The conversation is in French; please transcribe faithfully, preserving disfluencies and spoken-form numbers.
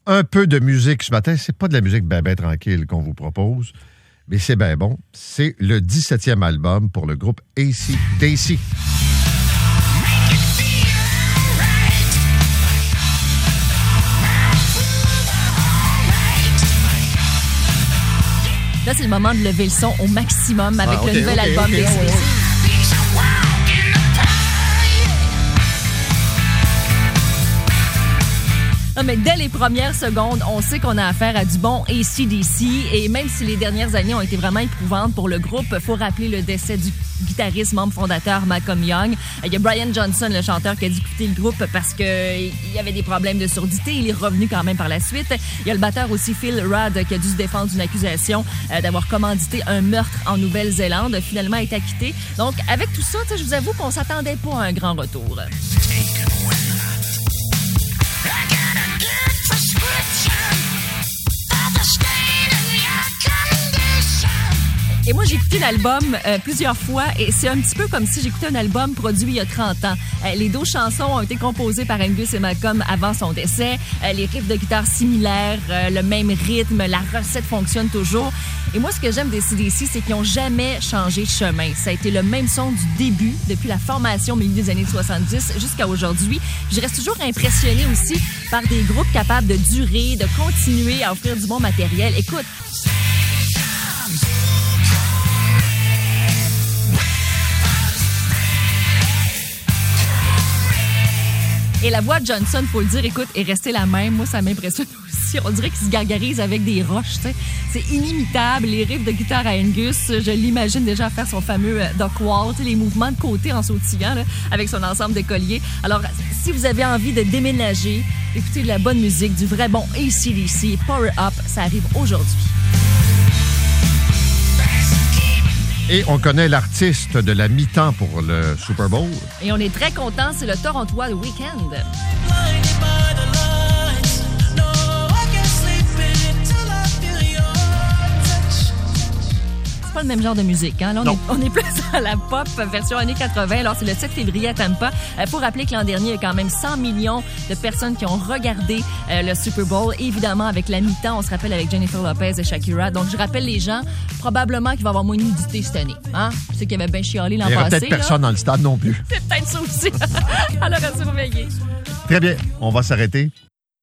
Un peu de musique ce matin. C'est pas de la musique ben ben tranquille qu'on vous propose, mais c'est bien bon. C'est le dix-septième album pour le groupe A C D C. Là, c'est le moment de lever le son au maximum avec ah, okay, le nouvel okay, album okay, d'A C D C. ouais, ouais. Non, mais dès les premières secondes, on sait qu'on a affaire à du bon A C D C. Et même si les dernières années ont été vraiment éprouvantes pour le groupe, il faut rappeler le décès du guitariste, membre fondateur Malcolm Young. Il y a Brian Johnson, le chanteur, qui a dû quitter le groupe parce qu'il y avait des problèmes de surdité. Il est revenu quand même par la suite. Il y a le batteur aussi, Phil Rudd, qui a dû se défendre d'une accusation d'avoir commandité un meurtre en Nouvelle-Zélande. Finalement, a été acquitté. Donc, avec tout ça, je vous avoue qu'on s'attendait pas à un grand retour. Et moi, j'ai écouté l'album euh, plusieurs fois et c'est un petit peu comme si j'écoutais un album produit il y a trente ans. Euh, les douze chansons ont été composées par Angus et Malcolm avant son décès. Euh, les riffs de guitare similaires, euh, le même rythme, la recette fonctionne toujours. Et moi, ce que j'aime des A C D C, c'est qu'ils n'ont jamais changé de chemin. Ça a été le même son du début, depuis la formation au milieu des années soixante-dix jusqu'à aujourd'hui. Je reste toujours impressionnée aussi par des groupes capables de durer, de continuer à offrir du bon matériel. Écoute, et la voix de Johnson, faut le dire, écoute, est restée la même. Moi, ça m'impressionne aussi. On dirait qu'il se gargarise avec des roches, tu sais. C'est inimitable. Les riffs de guitare à Angus, je l'imagine déjà faire son fameux duck wall, les mouvements de côté en sautillant, là, avec son ensemble de colliers. Alors, si vous avez envie de déménager, écoutez de la bonne musique, du vrai bon A C D C, Power Up, ça arrive aujourd'hui. Et on connaît l'artiste de la mi-temps pour le Super Bowl. Et on est très contents, c'est le Torontois The Weeknd. C'est pas le même genre de musique, hein? Là, on, est, on est plus à la pop version années quatre-vingts. Alors, c'est le sept février à Tampa. Il euh, faut rappeler que l'an dernier, il y a quand même cent millions de personnes qui ont regardé euh, le Super Bowl. Évidemment, avec la mi-temps, on se rappelle avec Jennifer Lopez et Shakira. Donc, je rappelle les gens, probablement qu'il va y avoir moins de nudité cette année. Hein? Je sais qu'il y avait bien chialé l'an passé. Il n'y aura peut-être personne dans le stade non plus. C'est peut-être ça aussi. Alors, à surveiller. Très bien. On va s'arrêter.